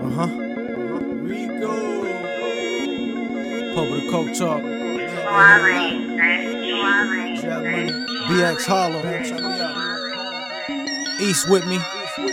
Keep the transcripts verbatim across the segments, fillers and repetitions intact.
Uh-huh. Rico. Pub with the Coke Talk. B X Harlem. East with me.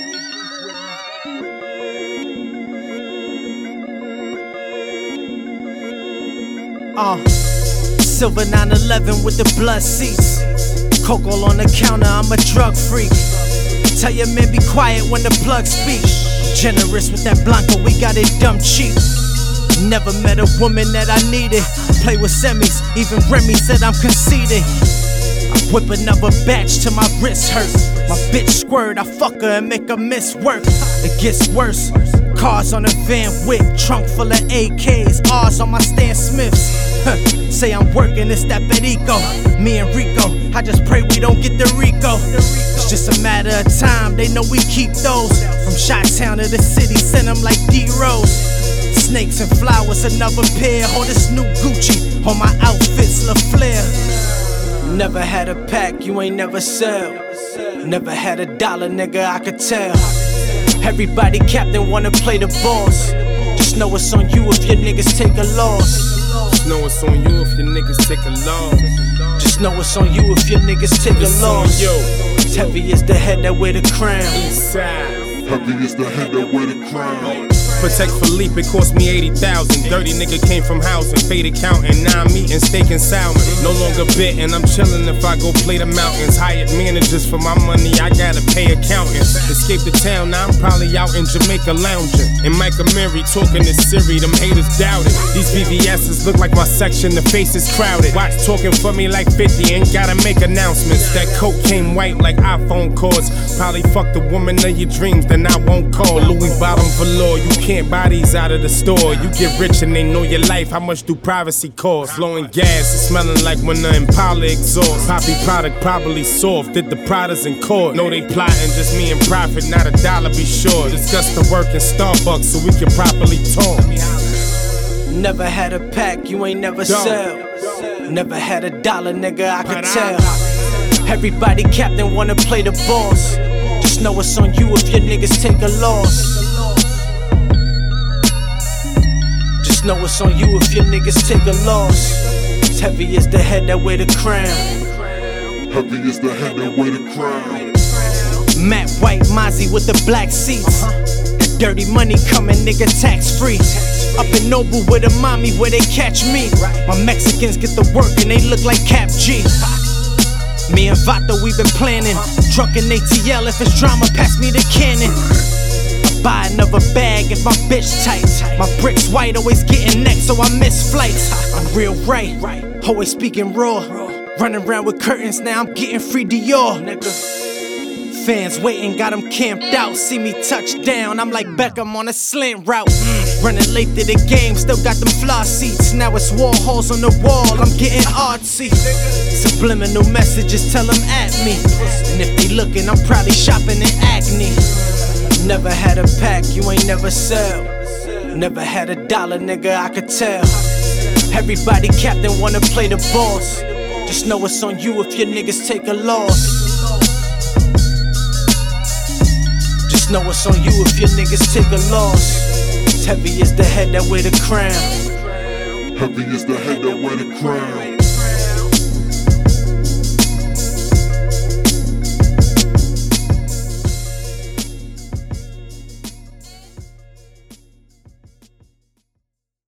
Uh, Silver nine eleven with the blood seats. Coke all on the counter, I'm a drug freak. Tell your man be quiet when the plug speak. Generous with that Blanco, we got it dumb cheap. Never met a woman that I needed. Play with semis, even Remy said I'm conceited. I whip another batch till my wrist hurt. My bitch squirt, I fuck her and make her miss work. It gets worse. Cars on a Van Wick, trunk full of A Ks, R's on my Stan Smiths. Huh, say I'm working, it's that Perico. Me and Rico, I just pray we don't get the Rico. It's just a matter of time, they know we keep those. From Chi-Town to the city, send them like D-Rose. Snakes and flowers, another pair. Hold this new Gucci on my outfits, La Flair. Never had a pack, you ain't never sell. Never had a dollar, nigga, I could tell. Everybody captain wanna play the boss. Just know it's on you if your niggas take a loss. Just know it's on you if your niggas take a loss. Just know it's on you if your niggas take it's a loss. On you. It's heavy as the head that wear the crown. East side. Heavy as the head that wear the crown. Protect Philippe, it cost me eighty thousand. Dirty nigga came from housing, faded counting. Now I'm eating steak and salmon. No longer bit, and I'm chillin' if I go play the mountains. Hired managers for my money, I gotta pay accountants. Escape the town, now I'm probably out in Jamaica lounging. And Micah Mary talking to Siri, them haters doubt it. These V V S's look like my section, the face is crowded. Watch talking for me like fifty, ain't gotta make announcements. That coke came white like iPhone cords. Probably fuck the woman of your dreams, then I won't call. Louis bottom velour, you can't Can't buy these out of the store. You get rich and they know your life. How much do privacy cost? Blowing gas, it's smelling like when the Impala exhaust. Poppy product probably soft. Did the Pradas in court? No, they plotting, just me and profit, not a dollar be sure. Discuss the work in Starbucks so we can properly talk. Never had a pack, you ain't never sell. Never had a dollar, nigga, I could tell. Everybody captain wanna play the boss. Just know it's on you if your niggas take a loss. Just know it's on you if your niggas take a loss. It's heavy as the head that wear the crown. Heavy as the head that wear the crown. Matte white Mozzie with the black seats. That dirty money coming, nigga, tax free. Up in Noble with a mommy where they catch me. My Mexicans get the work and they look like Cap G. Me and Vato, we been planning. Drunk in A T L, if it's drama, pass me the cannon. Buy another bag if my bitch tight. My bricks white, always getting next, so I miss flights. I'm real right, always speaking raw. Running around with curtains, now I'm getting free Dior, nigga. Fans waiting, got them camped out. See me touch down, I'm like Beckham on a slant route. Running late to the game, still got them fly seats. Now it's wall holes on the wall, I'm getting artsy. Subliminal messages, tell them at me. And if they looking, I'm probably shopping in Acne. Never had a pack, you ain't never sell. Never had a dollar, nigga, I could tell. Everybody captain wanna play the boss. Just know it's on you if your niggas take a loss. Just know it's on you if your niggas take a loss. It's heavy as the head that wear the crown. Heavy as the head that wear the crown.